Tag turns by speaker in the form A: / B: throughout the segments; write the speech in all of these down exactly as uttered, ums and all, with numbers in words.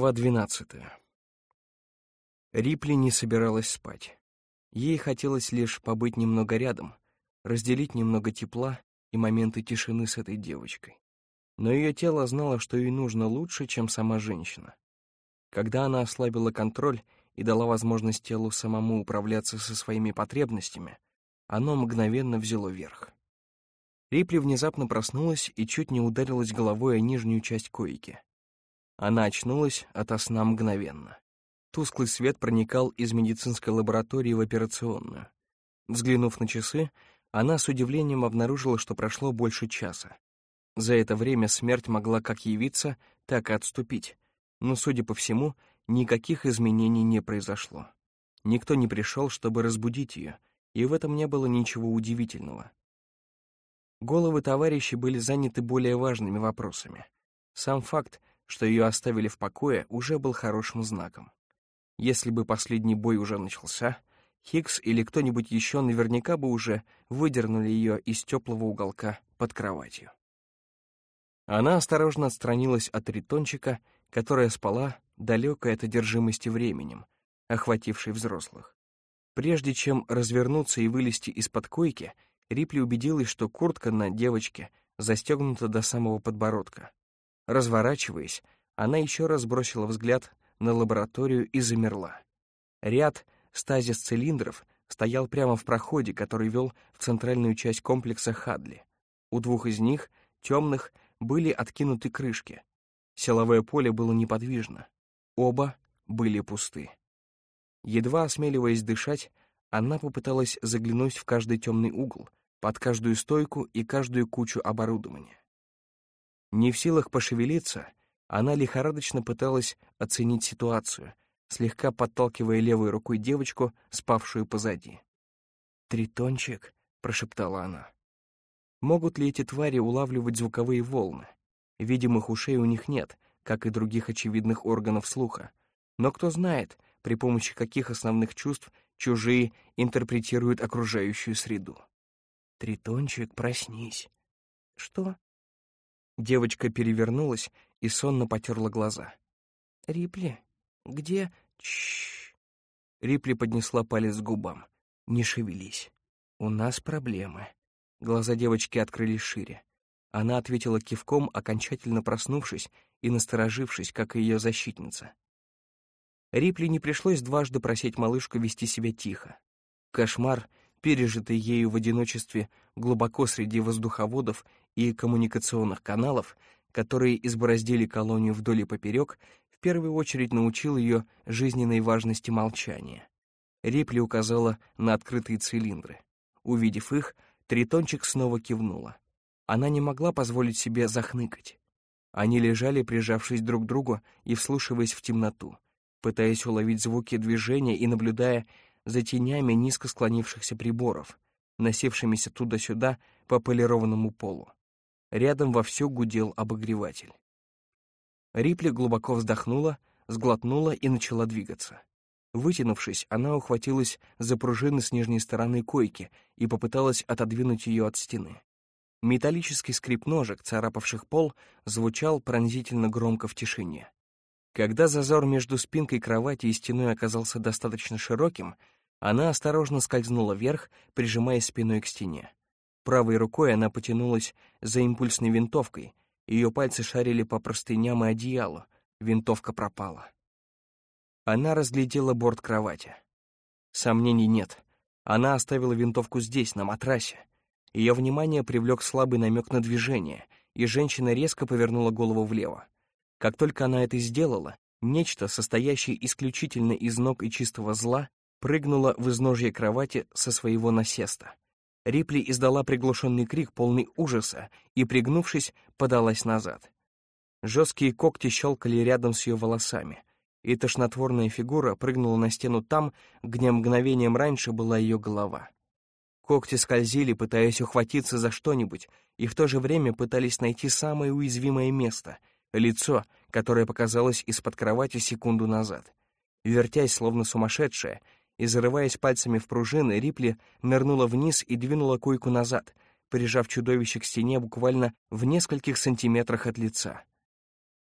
A: Глава двенадцатая. Рипли не собиралась спать. Ей хотелось лишь побыть немного рядом, разделить немного тепла и моменты тишины с этой девочкой. Но ее тело знало, что ей нужно лучше, чем сама женщина. Когда она ослабила контроль и дала возможность телу самому управляться со своими потребностями, оно мгновенно взяло верх. Рипли внезапно проснулась и чуть не ударилась головой о нижнюю часть койки. Она очнулась ото сна мгновенно. Тусклый свет проникал из медицинской лаборатории в операционную. Взглянув на часы, она с удивлением обнаружила, что прошло больше часа. За это время смерть могла как явиться, так и отступить, но, судя по всему, никаких изменений не произошло. Никто не пришел, чтобы разбудить ее, и в этом не было ничего удивительного. Головы товарищей были заняты более важными вопросами. Сам факт, что ее оставили в покое, уже был хорошим знаком. Если бы последний бой уже начался, Хикс или кто-нибудь еще наверняка бы уже выдернули ее из теплого уголка под кроватью. Она осторожно отстранилась от Тритончика, которая спала, далекая от одержимости временем, охватившей взрослых. Прежде чем развернуться и вылезти из-под койки, Рипли убедилась, что куртка на девочке застегнута до самого подбородка. Разворачиваясь, она еще раз бросила взгляд на лабораторию и замерла. Ряд стазис-цилиндров стоял прямо в проходе, который вел в центральную часть комплекса Хадли. У двух из них, темных, были откинуты крышки. Силовое поле было неподвижно. Оба были пусты. Едва осмеливаясь дышать, она попыталась заглянуть в каждый темный угол, под каждую стойку и каждую кучу оборудования. Не в силах пошевелиться, она лихорадочно пыталась оценить ситуацию, слегка подталкивая левой рукой девочку, спавшую позади. «Тритончик», — прошептала она. Могут ли эти твари улавливать звуковые волны? Видимых ушей у них нет, как и других очевидных органов слуха. Но кто знает, при помощи каких основных чувств чужие интерпретируют окружающую среду. «Тритончик, проснись». «Что?» Девочка перевернулась и сонно потерла глаза. «Рипли, где?» «Чш!» Рипли поднесла палец к губам. «Не шевелись. У нас проблемы». Глаза девочки открылись шире. Она ответила кивком, окончательно проснувшись и насторожившись, как и ее защитница. Рипли не пришлось дважды просить малышку вести себя тихо. Кошмар, пережитый ею в одиночестве глубоко среди воздуховодов и коммуникационных каналов, которые избороздили колонию вдоль и поперек, в первую очередь научил ее жизненной важности молчания. Рипли указала на открытые цилиндры. Увидев их, Тритончик снова кивнула. Она не могла позволить себе захныкать. Они лежали, прижавшись друг к другу и вслушиваясь в темноту, пытаясь уловить звуки движения и наблюдая за тенями низко склонившихся приборов, носившимися туда-сюда по полированному полу. Рядом вовсю гудел обогреватель. Рипли глубоко вздохнула, сглотнула и начала двигаться. Вытянувшись, она ухватилась за пружины с нижней стороны койки и попыталась отодвинуть ее от стены. Металлический скрип ножек, царапавших пол, звучал пронзительно громко в тишине. Когда зазор между спинкой кровати и стеной оказался достаточно широким, она осторожно скользнула вверх, прижимаясь спиной к стене. Правой рукой она потянулась за импульсной винтовкой, ее пальцы шарили по простыням и одеялу, винтовка пропала. Она разглядела борт кровати. Сомнений нет, она оставила винтовку здесь, на матрасе. Ее внимание привлек слабый намек на движение, и женщина резко повернула голову влево. Как только она это сделала, нечто, состоящее исключительно из ног и чистого зла, прыгнуло в изножье кровати со своего насеста. Рипли издала приглушенный крик, полный ужаса, и, пригнувшись, подалась назад. Жесткие когти щелкали рядом с ее волосами, и тошнотворная фигура прыгнула на стену там, где мгновением раньше была ее голова. Когти скользили, пытаясь ухватиться за что-нибудь, и в то же время пытались найти самое уязвимое место — лицо, которое показалось из-под кровати секунду назад. Вертясь, словно сумасшедшая, и зарываясь пальцами в пружины, Рипли нырнула вниз и двинула койку назад, прижав чудовище к стене буквально в нескольких сантиметрах от лица.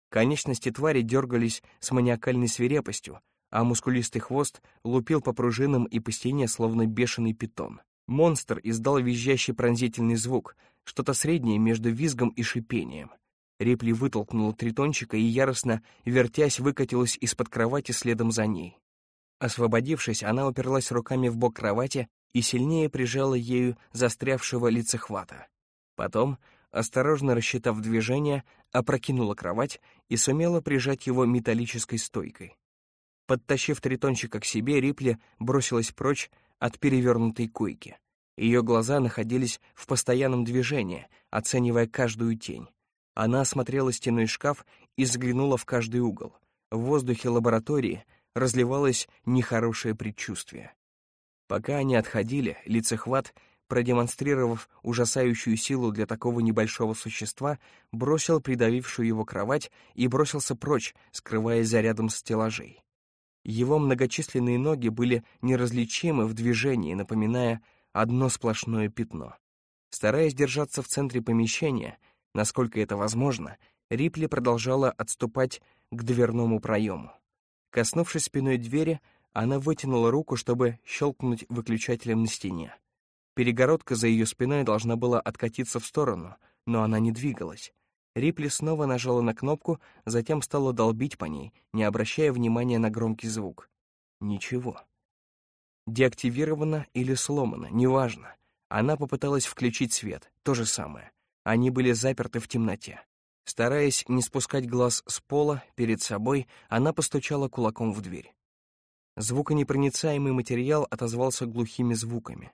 A: Конечности твари дергались с маниакальной свирепостью, а мускулистый хвост лупил по пружинам и по стене, словно бешеный питон. Монстр издал визжащий пронзительный звук, что-то среднее между визгом и шипением. Рипли вытолкнула тритончика и, яростно вертясь, выкатилась из-под кровати следом за ней. Освободившись, она уперлась руками в бок кровати и сильнее прижала ею застрявшего лицехвата. Потом, осторожно рассчитав движение, опрокинула кровать и сумела прижать его металлической стойкой. Подтащив тритончика к себе, Рипли бросилась прочь от перевернутой койки. Ее глаза находились в постоянном движении, оценивая каждую тень. Она осмотрела стенной шкаф и заглянула в каждый угол. В воздухе лаборатории разливалось нехорошее предчувствие. Пока они отходили, лицехват, продемонстрировав ужасающую силу для такого небольшого существа, бросил придавившую его кровать и бросился прочь, скрываясь за рядом стеллажей. Его многочисленные ноги были неразличимы в движении, напоминая одно сплошное пятно. Стараясь держаться в центре помещения, насколько это возможно, Рипли продолжала отступать к дверному проему. Коснувшись спиной двери, она вытянула руку, чтобы щелкнуть выключателем на стене. Перегородка за ее спиной должна была откатиться в сторону, но она не двигалась. Рипли снова нажала на кнопку, затем стала долбить по ней, не обращая внимания на громкий звук. Ничего. Деактивировано или сломано, неважно. Она попыталась включить свет, то же самое. Они были заперты в темноте. Стараясь не спускать глаз с пола перед собой, она постучала кулаком в дверь. Звуконепроницаемый материал отозвался глухими звуками.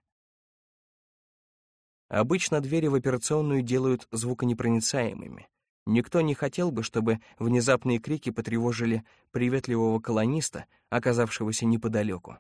A: Обычно двери в операционную делают звуконепроницаемыми. Никто не хотел бы, чтобы внезапные крики потревожили приветливого колониста, оказавшегося неподалеку.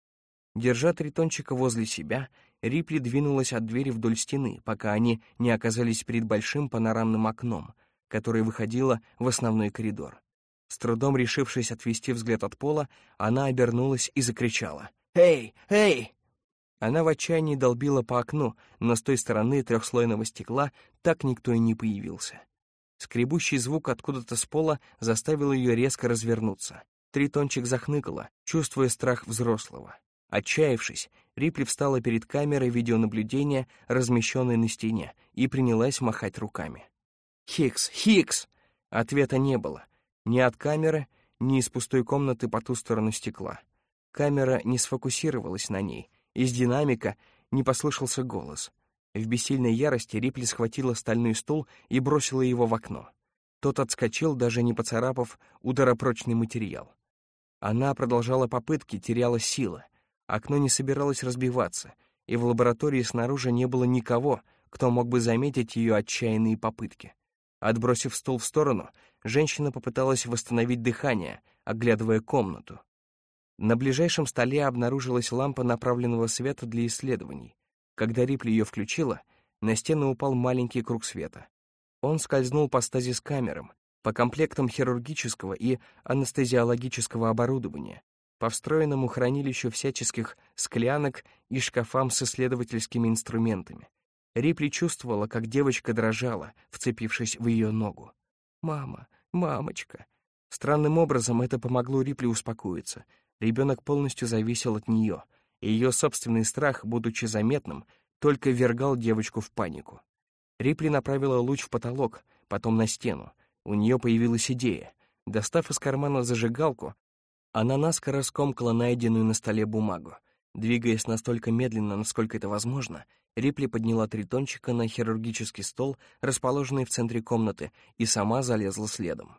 A: Держа тритончика возле себя, Рипли двинулась от двери вдоль стены, пока они не оказались перед большим панорамным окном, которое выходило в основной коридор. С трудом решившись отвести взгляд от пола, она обернулась и закричала: «Эй! Эй!» Она в отчаянии долбила по окну, но с той стороны трехслойного стекла так никто и не появился. Скребущий звук откуда-то с пола заставил ее резко развернуться. Тритончик захныкала, чувствуя страх взрослого. Отчаявшись, Рипли встала перед камерой видеонаблюдения, размещенной на стене, и принялась махать руками. «Хикс! Хикс!» Ответа не было. Ни от камеры, ни из пустой комнаты по ту сторону стекла. Камера не сфокусировалась на ней. Из динамика не послышался голос. В бессильной ярости Рипли схватила стальной стул и бросила его в окно. Тот отскочил, даже не поцарапав ударопрочный материал. Она продолжала попытки, теряла силы. Окно не собиралось разбиваться, и в лаборатории снаружи не было никого, кто мог бы заметить ее отчаянные попытки. Отбросив стул в сторону, женщина попыталась восстановить дыхание, оглядывая комнату. На ближайшем столе обнаружилась лампа направленного света для исследований. Когда Рипли ее включила, на стену упал маленький круг света. Он скользнул по стазис-камерам, по комплектам хирургического и анестезиологического оборудования, по встроенному хранилищу всяческих склянок и шкафам с исследовательскими инструментами. Рипли чувствовала, как девочка дрожала, вцепившись в ее ногу. «Мама, мамочка!» Странным образом это помогло Рипли успокоиться. Ребенок полностью зависел от нее, и ее собственный страх, будучи заметным, только ввергал девочку в панику. Рипли направила луч в потолок, потом на стену. У нее появилась идея. Достав из кармана зажигалку, она наскоро скомкала найденную на столе бумагу. Двигаясь настолько медленно, насколько это возможно, Рипли подняла тритончика на хирургический стол, расположенный в центре комнаты, и сама залезла следом.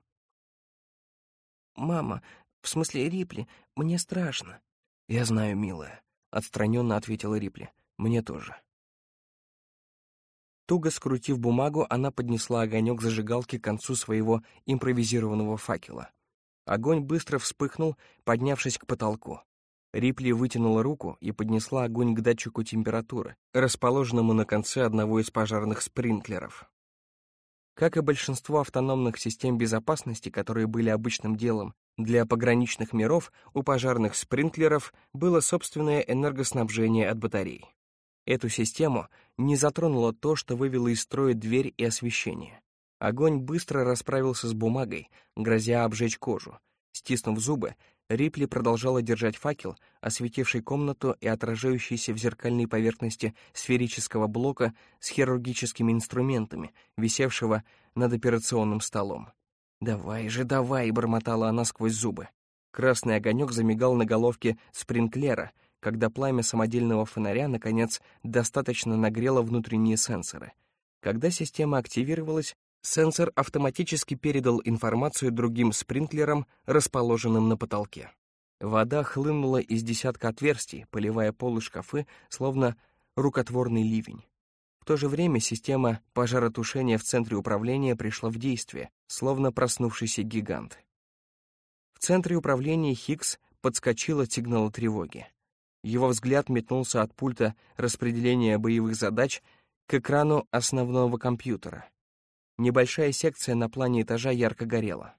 A: «Мама, в смысле Рипли, мне страшно». «Я знаю, милая», — отстраненно ответила Рипли. «Мне тоже». Туго скрутив бумагу, она поднесла огонек зажигалки к концу своего импровизированного факела. Огонь быстро вспыхнул, поднявшись к потолку. Рипли вытянула руку и поднесла огонь к датчику температуры, расположенному на конце одного из пожарных спринклеров. Как и большинство автономных систем безопасности, которые были обычным делом для пограничных миров, у пожарных спринклеров было собственное энергоснабжение от батарей. Эту систему не затронуло то, что вывело из строя дверь и освещение. Огонь быстро расправился с бумагой, грозя обжечь кожу. Стиснув зубы, Рипли продолжала держать факел, осветивший комнату и отражающийся в зеркальной поверхности сферического блока с хирургическими инструментами, висевшего над операционным столом. «Давай же, давай!» — бормотала она сквозь зубы. Красный огонек замигал на головке спринклера, когда пламя самодельного фонаря, наконец, достаточно нагрело внутренние сенсоры. Когда система активировалась, сенсор автоматически передал информацию другим спринклерам, расположенным на потолке. Вода хлынула из десятка отверстий, поливая пол и шкафы, словно рукотворный ливень. В то же время система пожаротушения в центре управления пришла в действие, словно проснувшийся гигант. В центре управления Хикс подскочил от сигнала тревоги. Его взгляд метнулся от пульта распределения боевых задач к экрану основного компьютера. Небольшая секция на плане этажа ярко горела.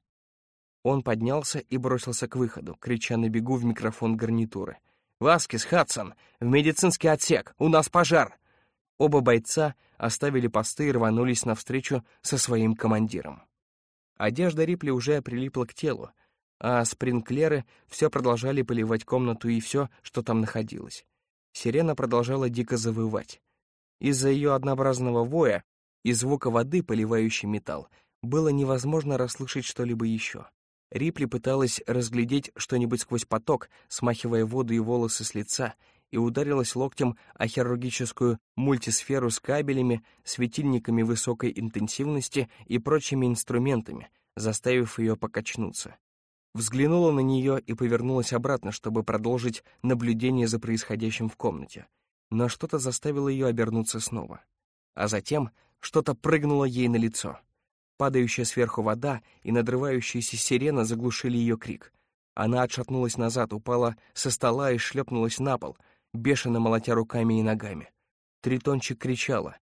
A: Он поднялся и бросился к выходу, крича на бегу в микрофон гарнитуры. «Васкис, Хадсон! В медицинский отсек! У нас пожар!» Оба бойца оставили посты и рванулись навстречу со своим командиром. Одежда Рипли уже прилипла к телу, а спринклеры все продолжали поливать комнату и все, что там находилось. Сирена продолжала дико завывать. Из-за ее однообразного воя и звука воды, поливающей металл, было невозможно расслышать что-либо еще. Рипли пыталась разглядеть что-нибудь сквозь поток, смахивая воду и волосы с лица, и ударилась локтем о хирургическую мультисферу с кабелями, светильниками высокой интенсивности и прочими инструментами, заставив ее покачнуться. Взглянула на нее и повернулась обратно, чтобы продолжить наблюдение за происходящим в комнате. Но что-то заставило ее обернуться снова. А затем что-то прыгнуло ей на лицо. Падающая сверху вода и надрывающаяся сирена заглушили ее крик. Она отшатнулась назад, упала со стола и шлепнулась на пол, бешено молотя руками и ногами. Тритончик кричала.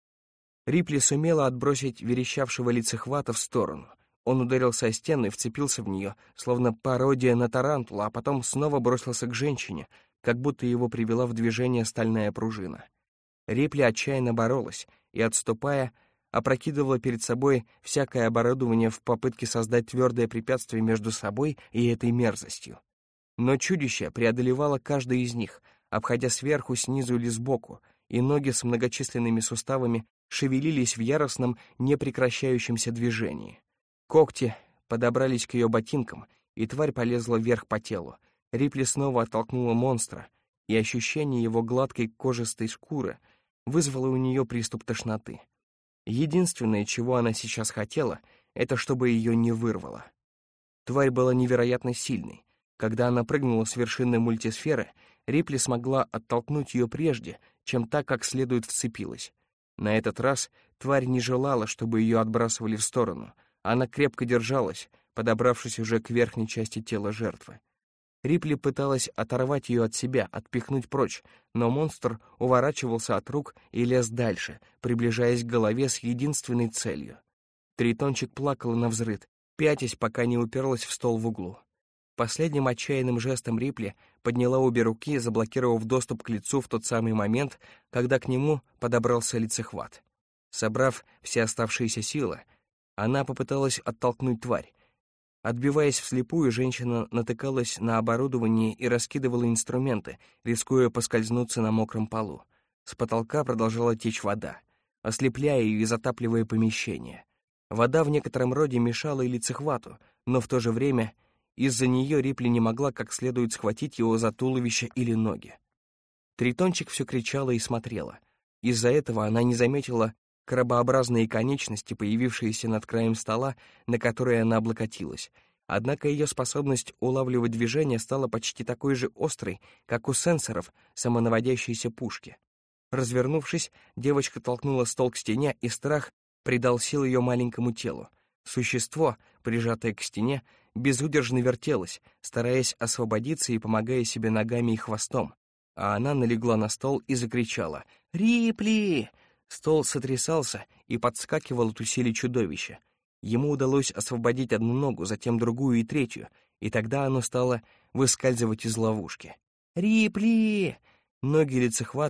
A: Рипли сумела отбросить верещавшего лицехвата в сторону. Он ударился о стену и вцепился в нее, словно пародия на тарантула, а потом снова бросился к женщине, как будто его привела в движение стальная пружина. Рипли отчаянно боролась и, отступая, опрокидывала перед собой всякое оборудование в попытке создать твердое препятствие между собой и этой мерзостью. Но чудище преодолевало каждый из них, обходя сверху, снизу или сбоку, и ноги с многочисленными суставами шевелились в яростном, непрекращающемся движении. Когти подобрались к ее ботинкам, и тварь полезла вверх по телу. Рипли снова оттолкнула монстра, и ощущение его гладкой кожистой шкуры вызвало у нее приступ тошноты. Единственное, чего она сейчас хотела, это чтобы ее не вырвало. Тварь была невероятно сильной. Когда она прыгнула с вершины мультисферы, Рипли смогла оттолкнуть ее прежде, чем та как следует вцепилась. На этот раз тварь не желала, чтобы ее отбрасывали в сторону. Она крепко держалась, подобравшись уже к верхней части тела жертвы. Рипли пыталась оторвать ее от себя, отпихнуть прочь, но монстр уворачивался от рук и лез дальше, приближаясь к голове с единственной целью. Тритончик плакала навзрыд, пятясь, пока не уперлась в стол в углу. Последним отчаянным жестом Рипли подняла обе руки, заблокировав доступ к лицу в тот самый момент, когда к нему подобрался лицехват. Собрав все оставшиеся силы, она попыталась оттолкнуть тварь. Отбиваясь вслепую, женщина натыкалась на оборудование и раскидывала инструменты, рискуя поскользнуться на мокром полу. С потолка продолжала течь вода, ослепляя и затапливая помещение. Вода в некотором роде мешала и лицехвату, но в то же время из-за нее Рипли не могла как следует схватить его за туловище или ноги. Тритончик все кричала и смотрела. Из-за этого она не заметила крабообразные конечности, появившиеся над краем стола, на который она облокотилась. Однако ее способность улавливать движение стала почти такой же острой, как у сенсоров самонаводящейся пушки. Развернувшись, девочка толкнула стол к стене, и страх придал сил ее маленькому телу. Существо, прижатое к стене, безудержно вертелось, стараясь освободиться и помогая себе ногами и хвостом, а она налегла на стол и закричала: «Рипли!». Стол сотрясался и подскакивал от усилий чудовища. Ему удалось освободить одну ногу, затем другую и третью, и тогда оно стало выскальзывать из ловушки. «Рипли!». Ноги лицехвата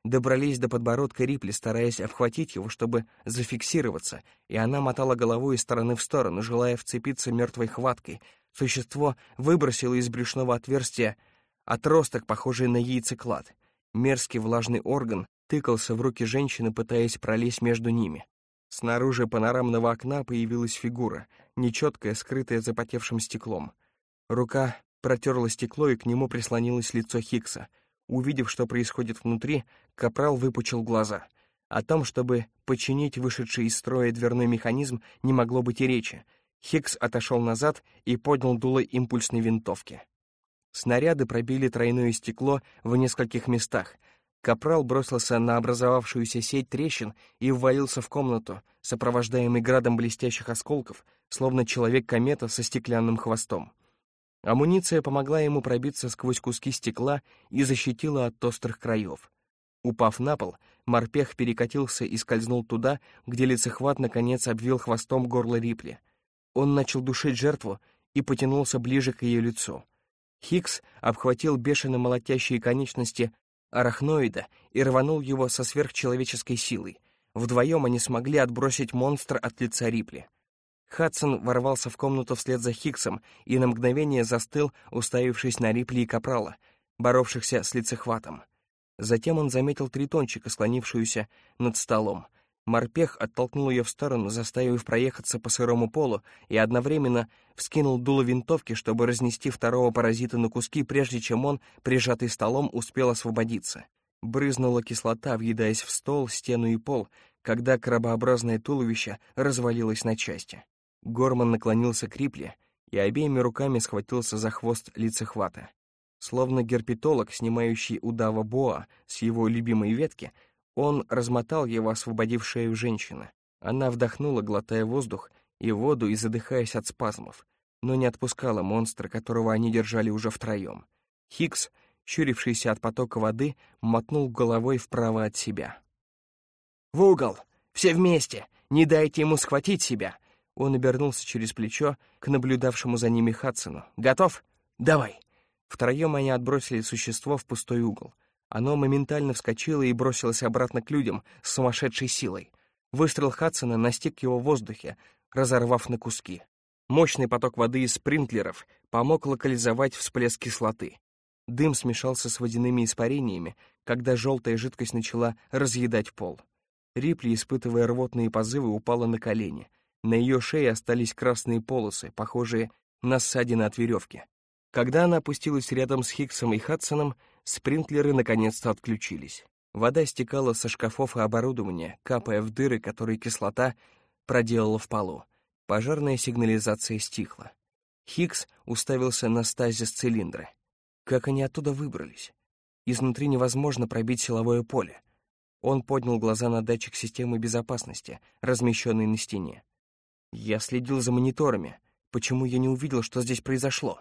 A: добрались до подбородка Рипли, стараясь обхватить его, чтобы зафиксироваться, и она мотала головой из стороны в сторону, желая вцепиться мертвой хваткой. Существо выбросило из брюшного отверстия отросток, похожий на яйцеклад. Мерзкий влажный орган тыкался в руки женщины, пытаясь пролезть между ними. Снаружи панорамного окна появилась фигура, нечеткая, скрытая запотевшим стеклом. Рука протерла стекло, и к нему прислонилось лицо Хикса. Увидев, что происходит внутри, капрал выпучил глаза. О том, чтобы починить вышедший из строя дверной механизм, не могло быть и речи. Хикс отошел назад и поднял дуло импульсной винтовки. Снаряды пробили тройное стекло в нескольких местах. Капрал бросился на образовавшуюся сеть трещин и ввалился в комнату, сопровождаемый градом блестящих осколков, словно человек-комета со стеклянным хвостом. Амуниция помогла ему пробиться сквозь куски стекла и защитила от острых краев. Упав на пол, морпех перекатился и скользнул туда, где лицехват наконец обвил хвостом горло Рипли. Он начал душить жертву и потянулся ближе к ее лицу. Хикс обхватил бешено молотящие конечности арахноида и рванул его со сверхчеловеческой силой. Вдвоем они смогли отбросить монстра от лица Рипли. Хадсон ворвался в комнату вслед за Хиксом и на мгновение застыл, уставившись на Рипли и Капрала, боровшихся с лицехватом. Затем он заметил тритончика, склонившуюся над столом. Морпех оттолкнул ее в сторону, заставив проехаться по сырому полу, и одновременно вскинул дуло винтовки, чтобы разнести второго паразита на куски, прежде чем он, прижатый столом, успел освободиться. Брызнула кислота, въедаясь в стол, стену и пол, когда крабообразное туловище развалилось на части. Горман наклонился к Рипли и обеими руками схватился за хвост лицехвата. Словно герпетолог, снимающий удава боа с его любимой ветки, он размотал его, освободив шею женщины. Она вдохнула, глотая воздух и воду и задыхаясь от спазмов, но не отпускала монстра, которого они держали уже втроем. Хикс, щурившийся от потока воды, мотнул головой вправо от себя. «В угол! Все вместе! Не дайте ему схватить себя!» Он обернулся через плечо к наблюдавшему за ними Хадсону. «Готов? Давай!» Втроем они отбросили существо в пустой угол. Оно моментально вскочило и бросилось обратно к людям с сумасшедшей силой. Выстрел Хадсона настиг его в воздухе, разорвав на куски. Мощный поток воды из спринклеров помог локализовать всплеск кислоты. Дым смешался с водяными испарениями, когда желтая жидкость начала разъедать пол. Рипли, испытывая рвотные позывы, упала на колени. На ее шее остались красные полосы, похожие на ссадины от веревки. Когда она опустилась рядом с Хиксом и Хадсоном, спринклеры наконец-то отключились. Вода стекала со шкафов и оборудования, капая в дыры, которые кислота проделала в полу. Пожарная сигнализация стихла. Хикс уставился на стазис цилиндра. Как они оттуда выбрались? Изнутри невозможно пробить силовое поле. Он поднял глаза на датчик системы безопасности, размещенный на стене. Я следил за мониторами. Почему я не увидел, что здесь произошло?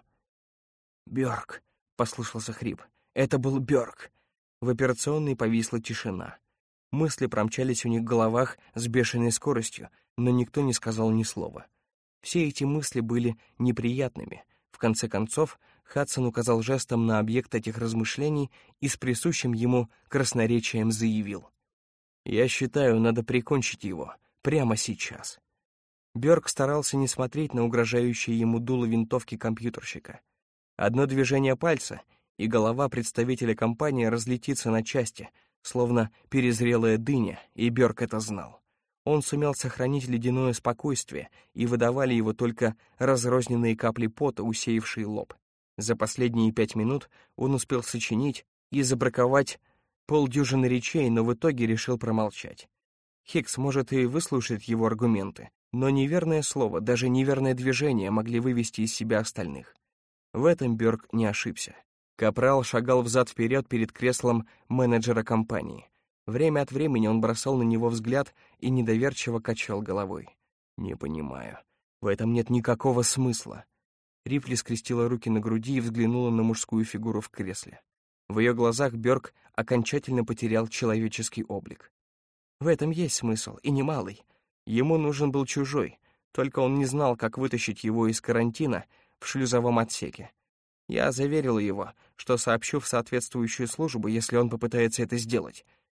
A: «Бёрк», — послышался хрип. «Это был Бёрк». В операционной повисла тишина. Мысли промчались у них в головах с бешеной скоростью, но никто не сказал ни слова. Все эти мысли были неприятными. В конце концов, Хадсон указал жестом на объект этих размышлений и с присущим ему красноречием заявил: «Я считаю, надо прикончить его прямо сейчас». Бёрк старался не смотреть на угрожающее ему дуло винтовки компьютерщика. Одно движение пальца, и голова представителя компании разлетится на части, словно перезрелая дыня, и Бёрк это знал. Он сумел сохранить ледяное спокойствие, и выдавали его только разрозненные капли пота, усеявшие лоб. За последние пять минут он успел сочинить и забраковать полдюжины речей, но в итоге решил промолчать. Хикс, может, и выслушает его аргументы, но неверное слово, даже неверное движение могли вывести из себя остальных. В этом Бёрк не ошибся. Капрал шагал взад-вперед перед креслом менеджера компании. Время от времени он бросал на него взгляд и недоверчиво качал головой. «Не понимаю. В этом нет никакого смысла». Рипли скрестила руки на груди и взглянула на мужскую фигуру в кресле. В ее глазах Бёрк окончательно потерял человеческий облик. В этом есть смысл, и немалый. Ему нужен был чужой, только он не знал, как вытащить его из карантина в шлюзовом отсеке. Я заверил его, что сообщу в соответствующую службу, если он попытается это сделать.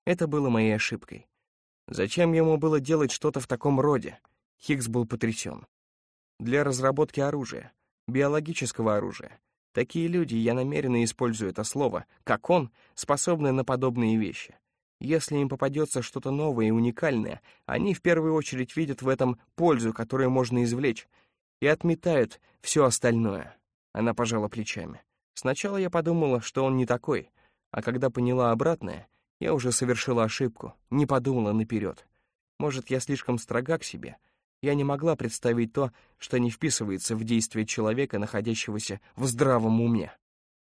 A: Это было моей ошибкой. Зачем ему было делать что-то в таком роде? Хиггс был потрясен. Для разработки оружия, биологического оружия. Такие люди, я намеренно использую это слово, как он, способны на подобные вещи. Если им попадется что-то новое и уникальное, они в первую очередь видят в этом пользу, которую можно извлечь, и отметают все остальное. Она пожала плечами. Сначала я подумала, что он не такой, а когда поняла обратное, я уже совершила ошибку, не подумала наперед. Может, я слишком строга к себе. Я не могла представить то, что не вписывается в действие человека, находящегося в здравом уме.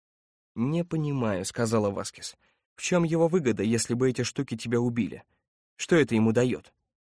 A: «Не понимаю», — сказала Васкес. «В чем его выгода, если бы эти штуки тебя убили? Что это ему дает?»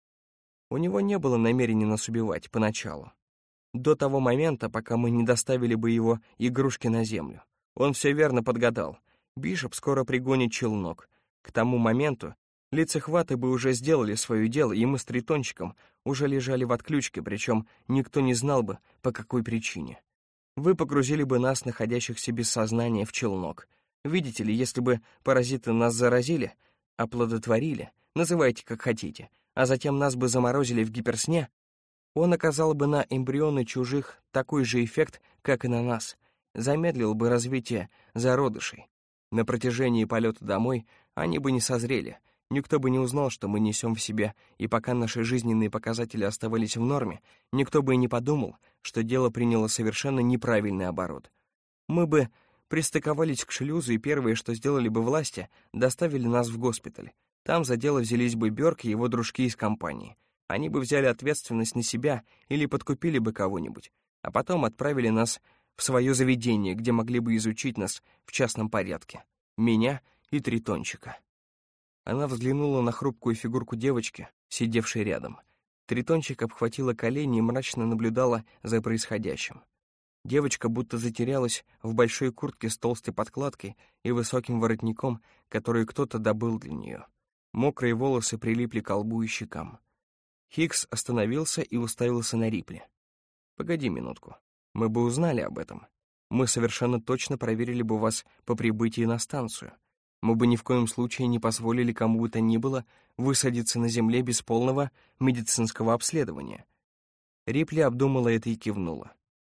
A: У него не было намерения нас убивать поначалу. До того момента, пока мы не доставили бы его игрушки на землю. Он все верно подгадал. Бишоп скоро пригонит челнок. К тому моменту лицехваты бы уже сделали свое дело, и мы с Тритончиком уже лежали в отключке, причем никто не знал бы, по какой причине. Вы погрузили бы нас, находящихся без сознания, в челнок. Видите ли, если бы паразиты нас заразили, оплодотворили, называйте как хотите, а затем нас бы заморозили в гиперсне, он оказал бы на эмбрионы чужих такой же эффект, как и на нас, замедлил бы развитие зародышей. На протяжении полета домой они бы не созрели, никто бы не узнал, что мы несем в себе, и пока наши жизненные показатели оставались в норме, никто бы и не подумал, что дело приняло совершенно неправильный оборот. Мы бы пристыковались к шлюзу, и первое, что сделали бы власти, доставили нас в госпиталь. Там за дело взялись бы Бёрк и его дружки из компании. Они бы взяли ответственность на себя или подкупили бы кого-нибудь, а потом отправили нас в свое заведение, где могли бы изучить нас в частном порядке. Меня и Тритончика. Она взглянула на хрупкую фигурку девочки, сидевшей рядом. Тритончик обхватила колени и мрачно наблюдала за происходящим. Девочка будто затерялась в большой куртке с толстой подкладкой и высоким воротником, который кто-то добыл для нее. Мокрые волосы прилипли к лбу и щекам. Хиггс остановился и уставился на Рипли. «Погоди минутку. Мы бы узнали об этом. Мы совершенно точно проверили бы вас по прибытии на станцию. Мы бы ни в коем случае не позволили кому бы то ни было высадиться на земле без полного медицинского обследования». Рипли обдумала это и кивнула.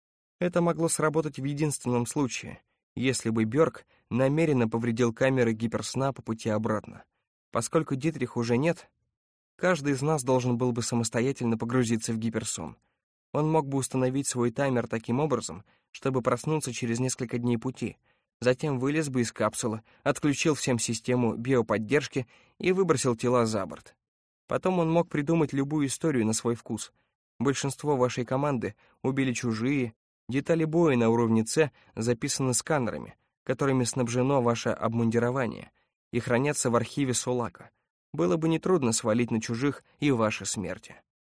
A: Это могло сработать в единственном случае, если бы Бёрк намеренно повредил камеры гиперсна по пути обратно. Поскольку Дитрих уже нет, каждый из нас должен был бы самостоятельно погрузиться в гиперсон. Он мог бы установить свой таймер таким образом, чтобы проснуться через несколько дней пути, затем вылез бы из капсулы, отключил всем систему биоподдержки и выбросил тела за борт. Потом он мог придумать любую историю на свой вкус. Большинство вашей команды убили чужие, детали боя на уровне С записаны сканерами, которыми снабжено ваше обмундирование, и хранятся в архиве Сулака. Было бы нетрудно свалить на чужих и ваши смерти.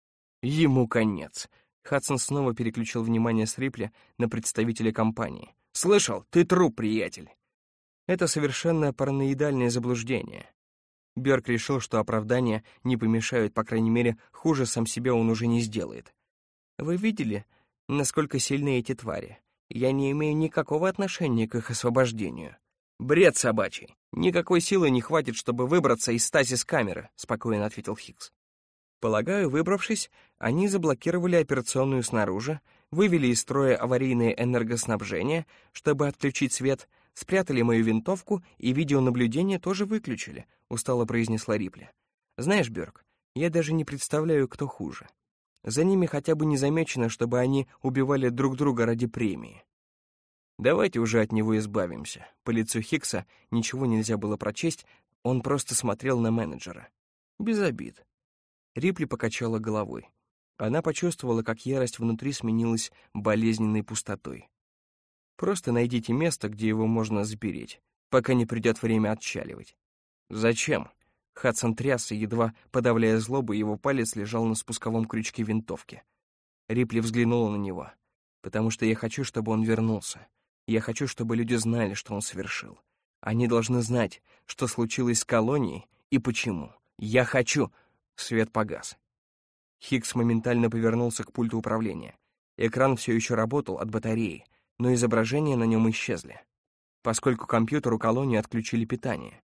A: Ему конец. Хадсон снова переключил внимание с Рипли на представителя компании. «Слышал? Ты труп, приятель!» Это совершенно параноидальное заблуждение. Бёрк решил, что оправдания не помешают, по крайней мере, хуже сам себе он уже не сделает. Вы видели, насколько сильны эти твари? Я не имею никакого отношения к их освобождению. Бред собачий. Никакой силы не хватит, чтобы выбраться из стазис-камеры, спокойно ответил Хиггс. Полагаю, выбравшись, они заблокировали операционную снаружи, вывели из строя аварийное энергоснабжение, чтобы отключить свет, спрятали мою винтовку и видеонаблюдение тоже выключили, устало произнесла Рипли. Знаешь, Бёрк, я даже не представляю, кто хуже. За ними хотя бы не замечено, чтобы они убивали друг друга ради премии. Давайте уже от него избавимся. По лицу Хиггса ничего нельзя было прочесть, он просто смотрел на менеджера. Без обид. Рипли покачала головой. Она почувствовала, как ярость внутри сменилась болезненной пустотой. Просто найдите место, где его можно запереть, пока не придет время отчаливать. Зачем? Хадсон трясся, едва подавляя злобу, его палец лежал на спусковом крючке винтовки. Рипли взглянула на него. «Потому что я хочу, чтобы он вернулся. Я хочу, чтобы люди знали, что он совершил. Они должны знать, что случилось с колонией и почему. Я хочу...» Свет погас. Хиггс моментально повернулся к пульту управления. Экран все еще работал от батареи, но изображения на нем исчезли, поскольку компьютеру колонии отключили питание.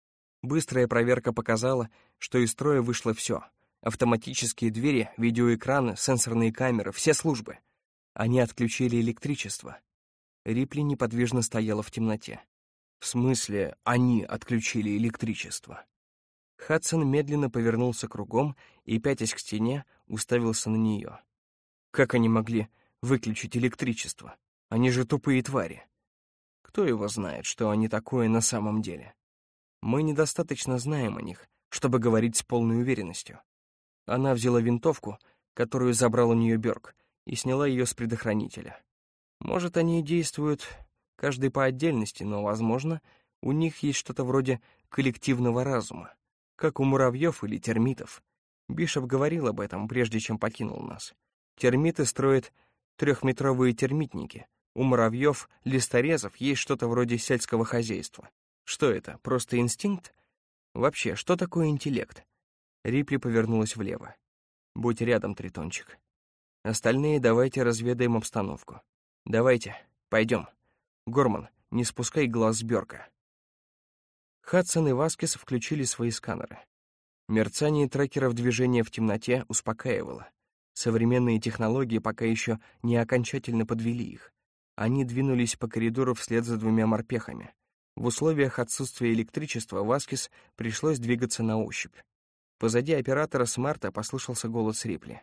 A: Быстрая проверка показала, что из строя вышло все. Автоматические двери, видеоэкраны, сенсорные камеры, все службы. Они отключили электричество. Рипли неподвижно стояла в темноте. В смысле, они отключили электричество? Хадсон медленно повернулся кругом и, пятясь к стене, уставился на нее. Как они могли выключить электричество? Они же тупые твари. Кто его знает, что они такое на самом деле? Мы недостаточно знаем о них, чтобы говорить с полной уверенностью. Она взяла винтовку, которую забрал у нее Бёрк, и сняла ее с предохранителя. Может, они действуют каждый по отдельности, но, возможно, у них есть что-то вроде коллективного разума, как у муравьев или термитов. Бишоп говорил об этом, прежде чем покинул нас. Термиты строят трехметровые термитники. У муравьев, листорезов есть что-то вроде сельского хозяйства. Что это, просто инстинкт? Вообще, что такое интеллект? Рипли повернулась влево. Будь рядом, Тритончик. Остальные давайте разведаем обстановку. Давайте, пойдем. Горман, не спускай глаз с Бёрка. Хадсон и Васкес включили свои сканеры. Мерцание трекеров движения в темноте успокаивало. Современные технологии пока еще не окончательно подвели их. Они двинулись по коридору вслед за двумя морпехами. В условиях отсутствия электричества Васкес пришлось двигаться на ощупь. Позади оператора смарта послышался голос Рипли.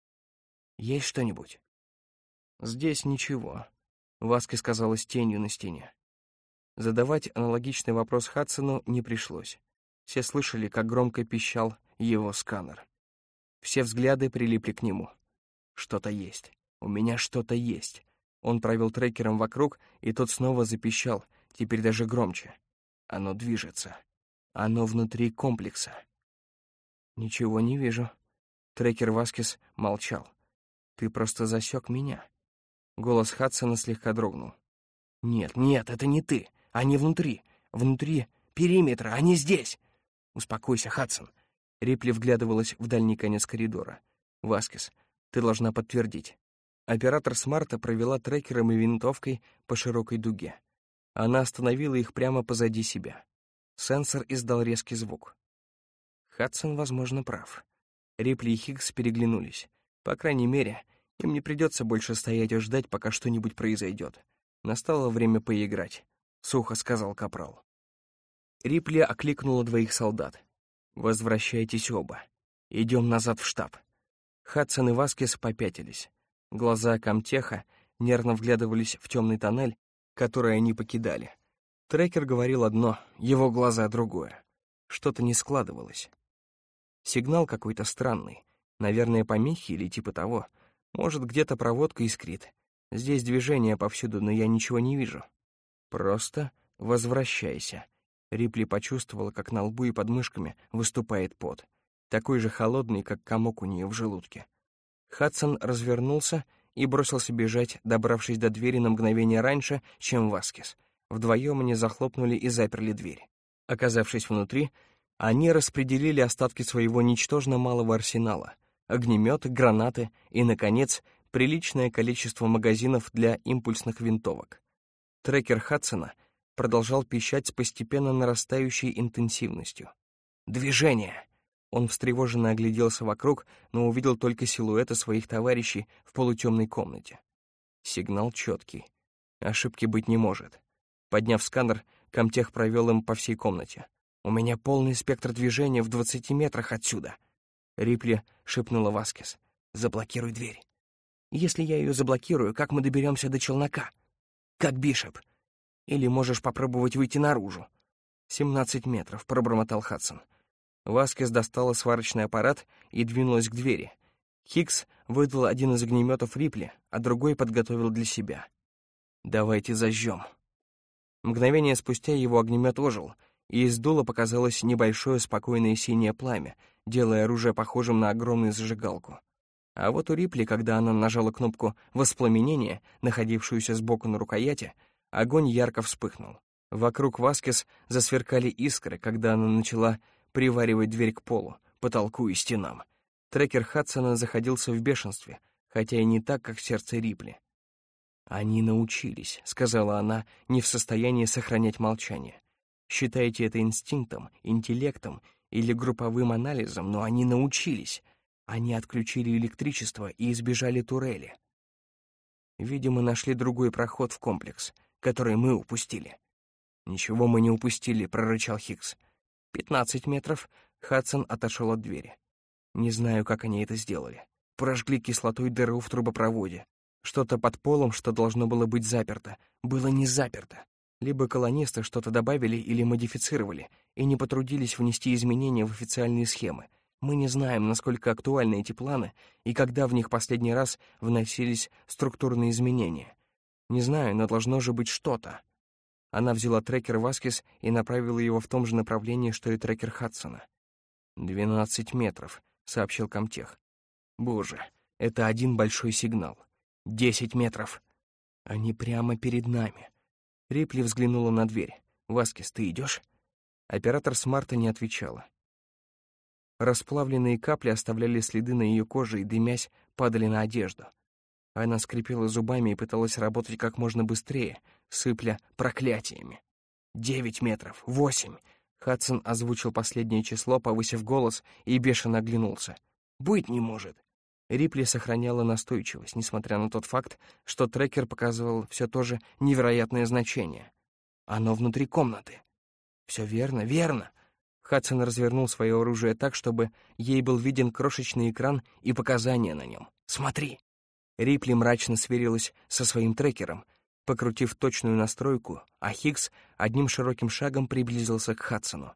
A: «Есть что-нибудь?» «Здесь ничего», — Васкес казалась тенью на стене. Задавать аналогичный вопрос Хадсону не пришлось. Все слышали, как громко пищал его сканер. Все взгляды прилипли к нему. «Что-то есть. У меня что-то есть». Он провел трекером вокруг, и тот снова запищал, теперь даже громче. «Оно движется. Оно внутри комплекса». «Ничего не вижу». Трекер Васкес молчал. «Ты просто засек меня». Голос Хадсона слегка дрогнул. «Нет, нет, это не ты. Они внутри. Внутри периметра. Они здесь». «Успокойся, Хадсон». Рипли вглядывалась в дальний конец коридора. «Васкес, ты должна подтвердить». Оператор смарта провела трекером и винтовкой по широкой дуге. Она остановила их прямо позади себя. Сенсор издал резкий звук. Хадсон, возможно, прав. Рипли и Хиггс переглянулись. По крайней мере, им не придется больше стоять и ждать, пока что-нибудь произойдет. Настало время поиграть, — сухо сказал капрал. Рипли окликнула двоих солдат. «Возвращайтесь оба. Идем назад в штаб». Хадсон и Васкес попятились. Глаза комтеха нервно вглядывались в темный тоннель, который они покидали. Трекер говорил одно, его глаза другое. Что-то не складывалось. Сигнал какой-то странный. Наверное, помехи или типа того. Может, где-то проводка искрит. Здесь движение повсюду, но я ничего не вижу. Просто возвращайся. Рипли почувствовала, как на лбу и под мышками выступает пот. Такой же холодный, как комок у нее в желудке. Хадсон развернулся и бросился бежать, добравшись до двери на мгновение раньше, чем Васкес. Вдвоем они захлопнули и заперли дверь. Оказавшись внутри, они распределили остатки своего ничтожно малого арсенала — огнеметы, гранаты и, наконец, приличное количество магазинов для импульсных винтовок. Трекер Хадсона продолжал пищать с постепенно нарастающей интенсивностью. «Движение!» Он встревоженно огляделся вокруг, но увидел только силуэты своих товарищей в полутемной комнате. Сигнал четкий. Ошибки быть не может. Подняв сканер, комтех провел им по всей комнате. «У меня полный спектр движения в двадцати метрах отсюда!» Рипли шепнула Васкес. «Заблокируй дверь». «Если я ее заблокирую, как мы доберемся до челнока?» «Как Бишоп. Или можешь попробовать выйти наружу». «Семнадцать метров», — пробормотал Хадсон. Васкес достала сварочный аппарат и двинулась к двери. Хиггс выдал один из огнеметов Рипли, а другой подготовил для себя. «Давайте зажжем». Мгновение спустя его огнемет ожил, и из дула показалось небольшое спокойное синее пламя, делая оружие похожим на огромную зажигалку. А вот у Рипли, когда она нажала кнопку воспламенения, находившуюся сбоку на рукояти, огонь ярко вспыхнул. Вокруг Васкес засверкали искры, когда она начала приваривать дверь к полу, потолку и стенам. Трекер Хадсона заходился в бешенстве, хотя и не так, как в сердце Рипли. «Они научились», — сказала она, не в состоянии сохранять молчание. Считайте это инстинктом, интеллектом или групповым анализом, но они научились. Они отключили электричество и избежали турели. Видимо, нашли другой проход в комплекс, который мы упустили. «Ничего мы не упустили», — прорычал Хикс. «Пятнадцать метров». Хадсон отошел от двери. Не знаю, как они это сделали. Прожгли кислотой дыру в трубопроводе. Что-то под полом, что должно было быть заперто, было не заперто. Либо колонисты что-то добавили или модифицировали и не потрудились внести изменения в официальные схемы. Мы не знаем, насколько актуальны эти планы и когда в них последний раз вносились структурные изменения. Не знаю, но должно же быть что-то. Она взяла трекер Васкис и направила его в том же направлении, что и трекер Хадсона. «Двенадцать метров», — сообщил комтех. «Боже, это один большой сигнал. Десять метров. Они прямо перед нами». Рипли взглянула на дверь. «Васкис, ты идешь?» Оператор Смарта не отвечала. Расплавленные капли оставляли следы на ее коже и, дымясь, падали на одежду. Она скрипела зубами и пыталась работать как можно быстрее, сыпля проклятиями. «Девять метров! Восемь!» Хадсон озвучил последнее число, повысив голос, и бешено оглянулся. «Быть не может!» Рипли сохраняла настойчивость, несмотря на тот факт, что трекер показывал все то же невероятное значение. «Оно внутри комнаты!» «Все верно, верно!» Хадсон развернул свое оружие так, чтобы ей был виден крошечный экран и показания на нем. «Смотри!» Рипли мрачно сверилась со своим трекером, покрутив точную настройку, а Хикс одним широким шагом приблизился к Хадсону.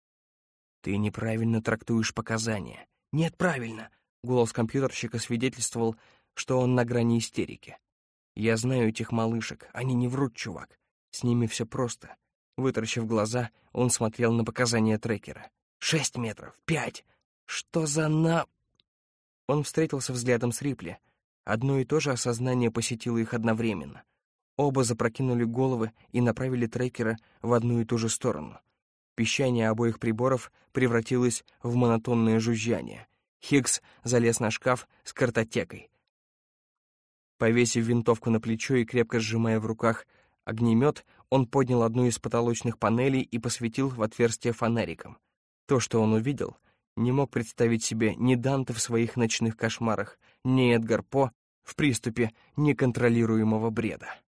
A: «Ты неправильно трактуешь показания». «Нет, правильно!» Голос компьютерщика свидетельствовал, что он на грани истерики. «Я знаю этих малышек, они не врут, чувак. С ними все просто». Вытаращив глаза, он смотрел на показания трекера. «Шесть метров! Пять! Что за на...» Он встретился взглядом с Рипли. Одно и то же осознание посетило их одновременно. Оба запрокинули головы и направили трекера в одну и ту же сторону. Пищание обоих приборов превратилось в монотонное жужжание. Хиггс залез на шкаф с картотекой. Повесив винтовку на плечо и крепко сжимая в руках огнемет, он поднял одну из потолочных панелей и посветил в отверстие фонариком. То, что он увидел, не мог представить себе ни Данте в своих ночных кошмарах, ни Эдгар По в приступе неконтролируемого бреда.